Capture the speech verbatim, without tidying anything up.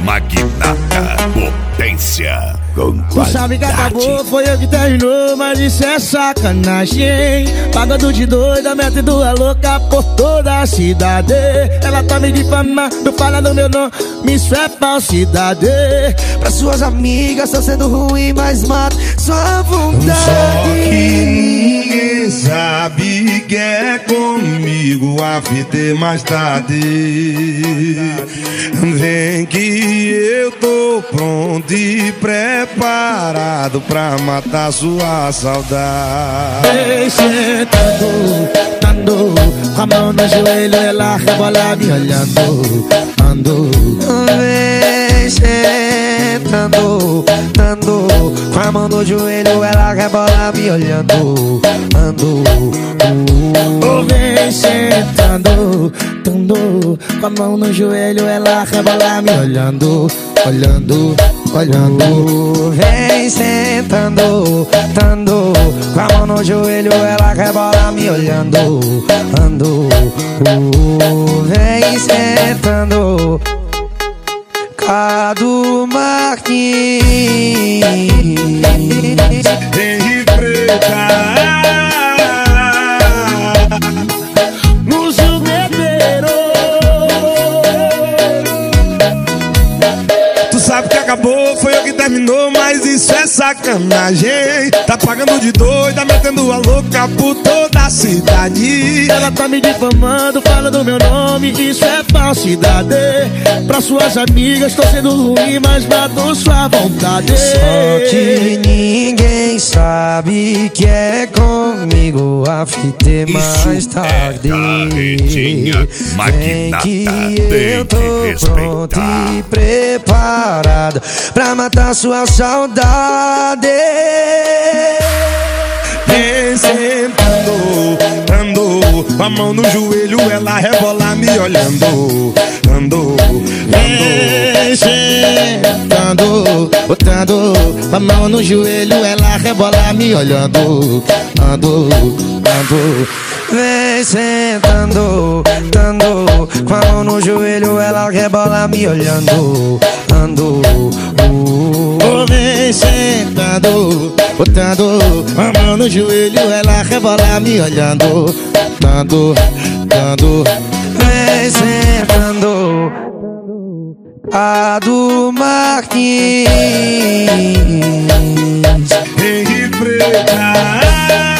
Magnata, potência com Tu sabe que qualidade. acabou, foi eu que terminou, mas isso é sacanagem. Pagando de doida, metendo a louca por toda a cidade. Ela tá me difamando, falando meu nome, isso é falsidade. Pra suas amigas tá sendo ruim, mas mata sua vontade. Só que ninguém sabe que é comigo, a fita é mais tarde. Vem que eu tô pronto e preparado pra matar sua saudade. Vem sentando, tando, com a mão no joelho, ela rebola me olhando. Ando, Vem sentando, tando, com a mão no joelho, ela rebola me olhando. Ando, oh, vem sentando, tando, com a mão no joelho, ela rebola me olhando. Olhando, olhando. Vem sentando, tando, com a mão no joelho, ela rebola me olhando. Ando, vem sentando. Cadu Martins, Henri Preta, no jugueteiro. tu sabe que acabou, foi eu que terminou, mas isso é sacanagem. Tá pagando de doida, metendo a louca por toda a cidade. Ela tá me difamando, falando meu nome, isso é falsidade. Pra suas amigas tô sendo ruim, mas mato sua vontade. só que ninguém sabe que é comigo, a fita é mais tarde. É carretinha Vem Magnata, que tem eu que tô pronto respeitar. e preparado pra matar sua saudade. Vem sentando, ando, com a mão no joelho, ela rebola me olhando. Ando, ando. Vem sentando, botando a mão no joelho, ela rebola me olhando. Ando, ando. Vem sentando, tando, com a mão no joelho, ela rebola me olhando. Ando, uh, Oh, vem sentando, botando a mão no joelho, ela rebola me olhando. Dando, dando. vem sentando. Cadu Martins, Henri Preta.